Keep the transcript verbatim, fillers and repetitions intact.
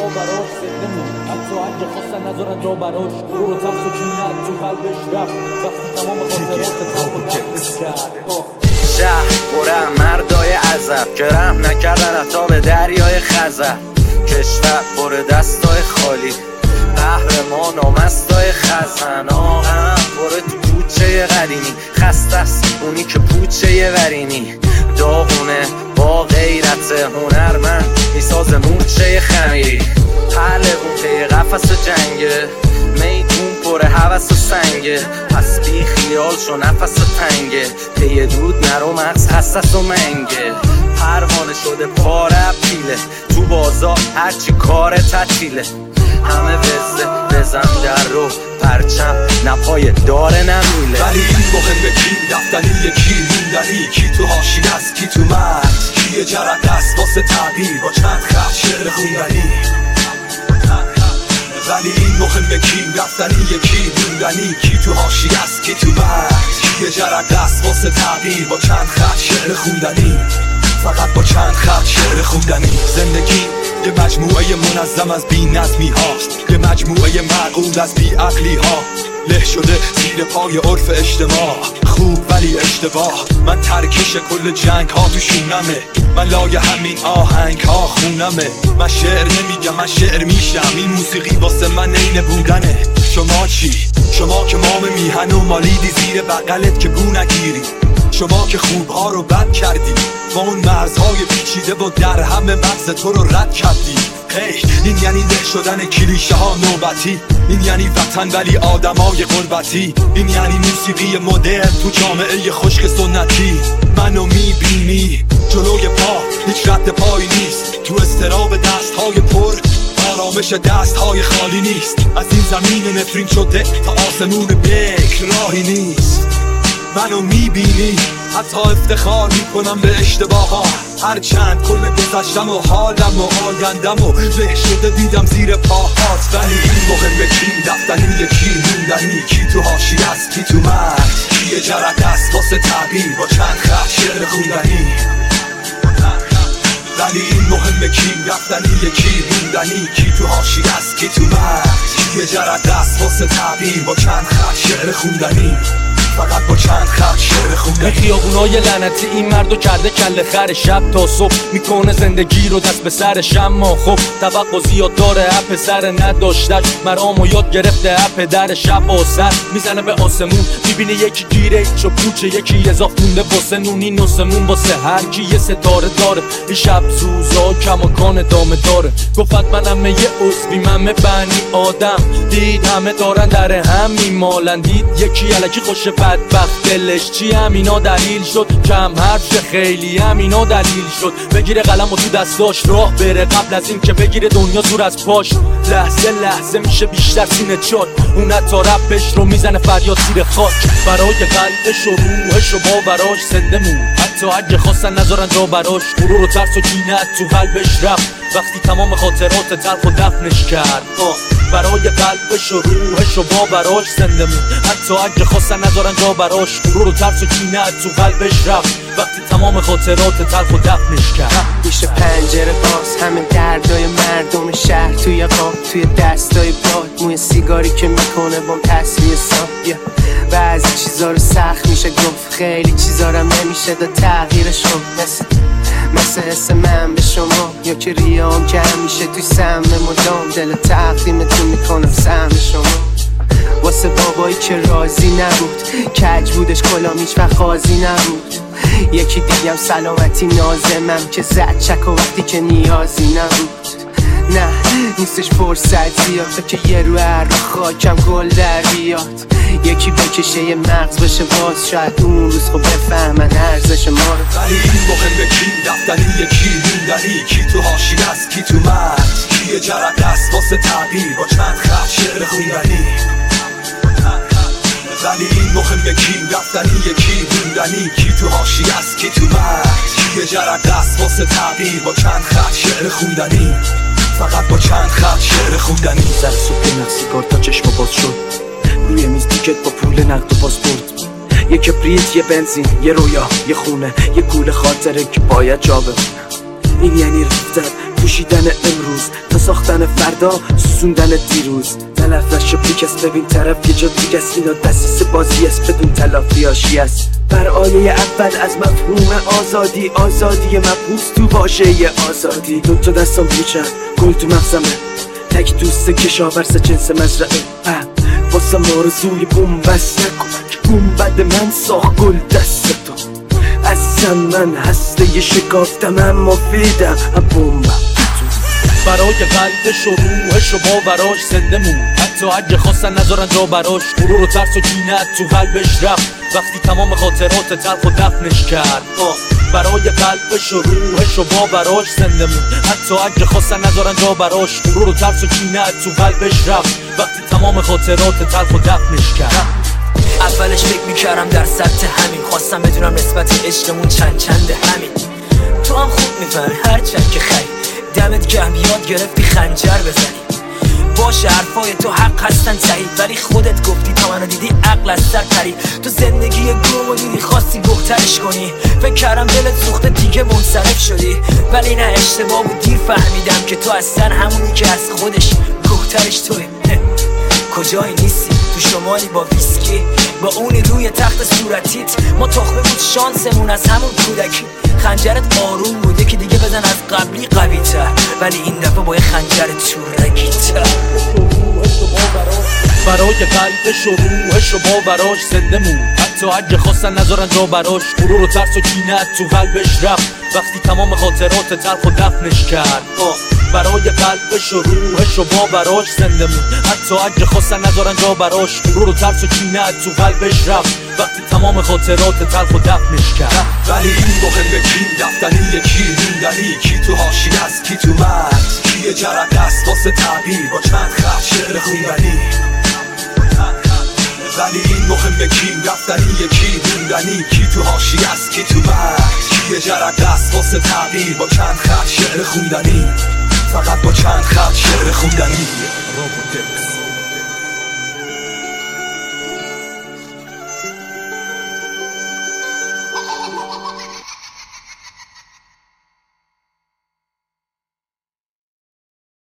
با براش زنده مون، حتی اگه خواستن نذارن جا براش. رو رو ترس و کینت تو قلبش رفت وقتی تمام خاطرات تلخ و دفنش کرد. شهر پر مردای عذب که رحم نکردن حتی به دریای خزر. کشور پر دستای خالی، قهرمان و مستای خزن. آقام پر تو پوچه قدیمی، خسته است اونی که پوچه ورینی. داغونه با غیرت هنرمند میساز مورچه خمیری. پهلوون پی قفس جنگه، میدون پر هوس و سنگه. پس بی خیال شو نفس تنگه، پی دود نرو مغز حساس و منگه. پروانه شده پاره پیله، تو بازار هرچی کار تعطیله. همه وزه بزن در رو پرچم نپای داره نمیله. ولی این مهمه کی رفتنی یکی موندنی، کی تو حاشیه است کی تو مرد، کی جرد است واسه تعبیر با چند خط شعر خوندنی. ولی این مهمه کی رفتنی یکی موندنی، کی تو حاشیه است کی تو مرد، کی جرد است واسه تعبیر با چند خط شعر خوندنی. فقط با چند خط شعر خوندنی. زندگی یه مجموعه منظم از بی نظمی هاست، یه مجموعه معقول از بی عقلی ها. له شده زیر پای عرف اجتماع، خوب ولی اشتباه. من ترکش کل جنگ ها تو شونمه، من لای همین آهنگ ها خونمه. من شعر نمیگم من شعر میشم، این موسیقی واسه من عین بودنه. شما چی؟ شما که مام میهن و مالیدی زیر بغلت که بو نگیری. شما که خوبها رو بد کردی، با اون مرزهای پیچیده و در همه مغز تو رو رد کردی. هی این یعنی له شدن کلیشه ها نوبتی، این یعنی وطن ولی آدمای غربتی، این یعنی موسیقی مدرن تو جامعه خشک سنتی. منو میبینی جلوی پا هیچ رد پایی نیست، تو استراب دست های پر آرامش دست های خالی نیست. از این زمین نفرین شده تا آسمون بکر راهی نیست. منو میبینی حتی افتخار میکنم به اشتباه ها، هرچند کل گذشتم و حالم و آیندم و له شده دیدم زیر پاهات. ولی این مهمه کی رفتنی یکی موندنی، کی تو حاشیه است کی تو مرد، کی جرد است واسه تعبیر با چند خط شعر خوندنی. ولی این مهمه کی رفتنی یکی موندنی، کی تو حاشیه است کی تو مرد، کی جرد است واسه تعبیر با چند خط شعر خوندنی. فقط با چند خط شعر خوندنی. خیابونای لعنتی این مردو کرده کله خر، شب تا صبح میکنه زندگی رو دست به سرش. اما خب توقع زیاد داره، اپ سر نداشتش مرامو یاد گرفته. اپ در شب و سر میزنه به آسمون، میبینه یکی گیره چو پوچه، یکی اضاف مونده واسه نونی نسمون. واسه هر کی یه ستاره داره، این شب زوزا کماکان دامه داره. گفت منم یه عضوی من بنی آدم، دید همه دارن در هم میمالن. دید یکی الکی خوش بدبخت دلش چی همینا دلیل شد، کم حرف شه خیلی همینا دلیل شد. بگیره قلم و تو دستاش راه بره، قبل از این که بگیره دنیا زور از پاش. لحظه لحظه میشه بیشتر سینه چات، اون تا رپش رو میزنه فریاد زیر خاک. برای قلبش و روحش و باوراش زنده مون، حتی اگه خواستن نذارن جا براش. غرور و ترس و کینت تو قلبش رفت وقتی تمام خاطرات تلخ و دفنش کرد. برای قلبش و روحش و باوراش زنده مون، حتی اگه خواستن نذارن جا براش. غرور و ترس و کینت تو قلبش رفت وقتی تمام خاطرات تلخ و دفنش کرد. میشه پنجره باز همه دردای مردم شهر، توی قاب توی دستای باد، موی سیگاری که میکنه بام تصویه سایه. بعضی چیزا رو سخت میشه گفت، خیلی چیزا رو نمیشه دا تغییرش کن. مثل مثل حس من به شما، یا که ریام که همیشه توی سم مدام دل تقدیمتون میکنم سهم شما. واسه بابایی که راضی نبود، کج بودش کلام هیچ وقت قاضی نبود. یکی دیگم سلامتی نازمم که زد چک و وقتی که نیازی نبود. نه نیستش فرصت زیاد تا که یه رو هر خاکم گل در بیاد. یکی بکشه یه مغز بشه باز، شاید اون روز خب بفهمن ارزش ما رو. ولی این مهمه کی رفتنی یکی موندنی، کی تو حاشیه است کی تو مرد، کی جرد است واسه تعبیر با چند خط شعر خوندنی. ولی این مهمه کی رفتنی یکی موندنی، کی تو حاشیه است کی تو مرد، کی جرد است واسه تعبیر با چند خط شعر خوندنی. فقط با چند خط شعر خوندنی. سر صبح نقصی کار تا چشم باز شد، روی میز تیکت با پول نقد و پاسپورت. یه کبریت یه بنزین یه رویا یه خونه، یه کوله خاطره که باید جا بمونه. این یعنی رفتن پوشیدن امروز تا ساختن فردا، سوزوندن دیروز. تلفش و پیک است، ببین طرف یه جا دیگه است. اینا دستیس بازی است بدون تلافی آشی است. بر آیه اول از مفهوم آزادی، آزادی مبحوث تو واژه آزادی. دو تا دستم پیچن، گل تو مغزمه، تک دوست کشاورز جنس مزرعه. واسه آرزوی بومبست نکن، گنبد من ساخت گل دست تو. اصلا من هسته شکافتم اما فیدم بومبم. برای قلبش و روحش و باوراش زنده مون، حتی اگه خواستن نذارن جا براش. غرور و ترس و کینت تو قلبش رفت وقتی تمام خاطرات تلخ و دفنش کرد. برای قلبش و روحش و باوراش زنده مون، حتی اگه خواستن نذارن جا براش. غرور و ترس و کینت تو قلبش رفت وقتی تمام خاطرات تلخ و دفنش کرد. اولش فکر میکردم در سطح همین، خواستم بدونم نسبت عشقمون چند چنده همین. تو هم خوب میفهمی هرچند که خیلی دمت گرم یاد گرفتی خنجر بزنی. باشه حرفای تو حق هستن صحیح، ولی خودت گفتی تا منو دیدی عقل از سر پری. تو زندگی گم و دیدی خواستی بهترش کنی، فکر کردم دلت سوخته دیگه منصرف شدی. ولی نه، اشتباه بود، دیر فهمیدم که تو اصلا همونی که از خودش گهترش توی. کجایی نیستی تو شمالی با ویسکی، با اونی روی تخت صورتیت. ما تخمه بود شانسمون از همون کودکی. خنجرت آروم بوده که دیگه بزن از قبلی قوی تر، ولی این دفعه با یه خنجر تورکی تر. برای قلبش و روحش و باوراش زنده مون، حتی اگه خواستن نذارن جا براش. غرور و ترس و کینت تو قلبش رفت وقتی تمام خاطرات تلخ و دفنش کرد. برای قلبش و روحش و باوراش زنده مون، حتی اگه خواستن نذارن جا براش. غرور و ترس و کینت تو قلبش رفت وقتی تمام خاطرات تلخ و دفنش کرد. ولی این مهمه کی رفتنی، کی موندنی، کی تو حاشیه است، کی تو مرز، کی جرق است واسه تعبیر با چند خط شعر خوندنی. ولی این مهمه کی رفتنی، کی موندنی، کی تو حاشیه است، کی تو مرز، کی جرق است واسه تعبیر با چند خط شعر خوندنی. فقط با چند خط شعر خوندنی.